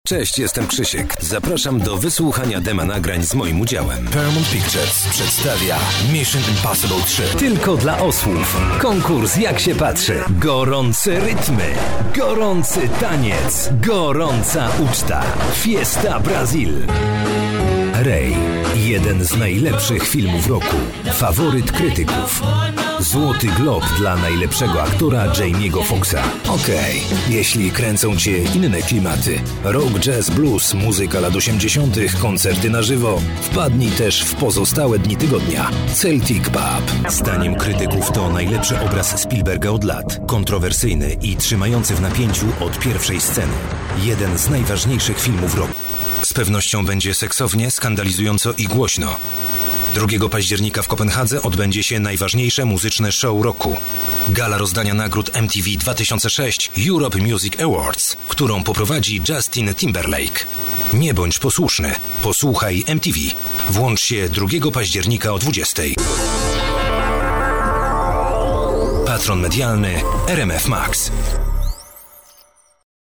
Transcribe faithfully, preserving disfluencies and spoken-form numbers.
Cześć, jestem Krzysiek. Zapraszam do wysłuchania dema nagrań z moim udziałem. Paramount Pictures przedstawia Mission Impossible trzy. Tylko dla osłów. Konkurs Jak się patrzy. Gorące rytmy. Gorący taniec. Gorąca uczta. Fiesta Brazil. Ray. Jeden z najlepszych filmów roku. Faworyt krytyków. Złoty Glob dla najlepszego aktora Jamie'ego Foxxa. Okej, okay. Jeśli kręcą Cię inne klimaty, rock, jazz, blues, muzyka lat osiemdziesiątych, koncerty na żywo, wpadnij też w pozostałe dni tygodnia. Celtic Pub. Zdaniem krytyków to najlepszy obraz Spielberga od lat. Kontrowersyjny i trzymający w napięciu od pierwszej sceny. Jeden z najważniejszych filmów roku. Z pewnością będzie seksownie, skandalizująco i głośno. drugiego października w Kopenhadze odbędzie się najważniejsze muzyczne show roku. Gala rozdania nagród M T V dwa tysiące sześć Europe Music Awards, którą poprowadzi Justin Timberlake. Nie bądź posłuszny. Posłuchaj M T V. Włącz się drugiego października o dwudziestej. Patron medialny R M F Max.